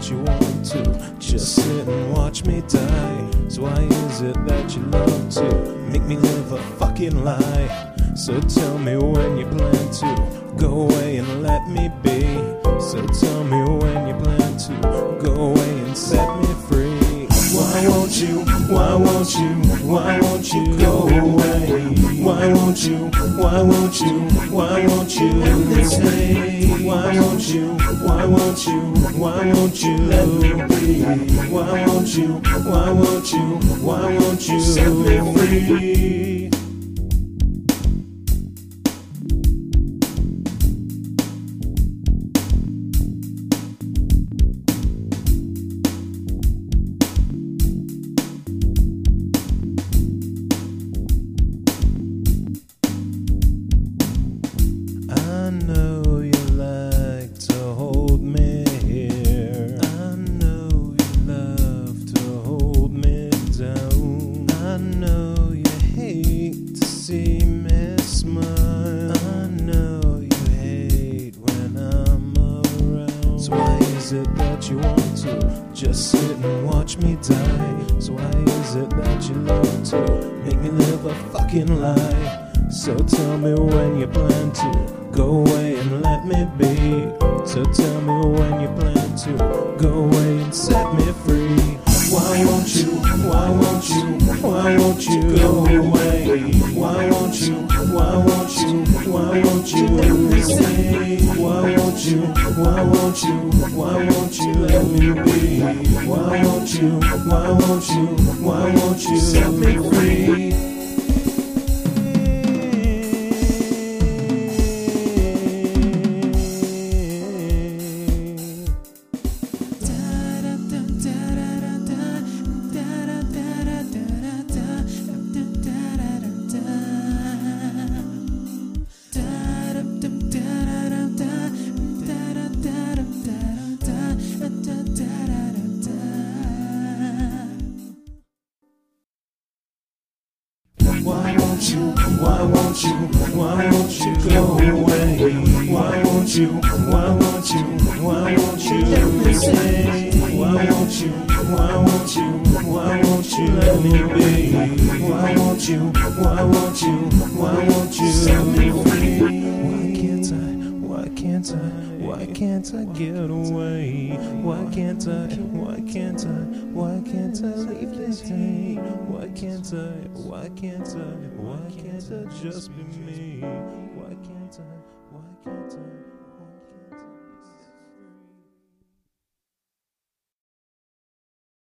that you want to just sit and watch me die? So why is it that you love to make me live a fucking lie? So tell me when you plan to go away and let me be. So tell me when you plan to go away and set me free. Why won't you, why won't you, why won't you go away? Why won't you, why won't you, why won't you let me stay? Why won't you, why won't you, why won't you let me be? Why won't you, why won't you, why won't you set me free? I know you like to hold me here. I know you love to hold me down. I know you hate to see me smile. I know you hate when I'm around. So why is it that you want to just sit and watch me die? So why is it that you love to make me live a fucking lie? So tell me when you plan to go away and let me be. So tell me when you plan to go away and set me free. Why won't you, why won't you, why won't you go away? Why won't you, why won't you, why won't you let me stay? Why won't you, why won't you, why won't you let me be? Why won't you, why won't you, why won't you set me free? Why won't you, why won't you, why won't you go away? Why won't you, why won't you, why won't you let me stay? Why won't you, why won't you, why won't you let me be? Why won't you, why won't you, why won't you set me free? Why can't I, why can't I, why can't I get away? Why can't I, why can't I, why can't I leave this day? Why can't I, why can't I, why can't I just be me? Why can't I?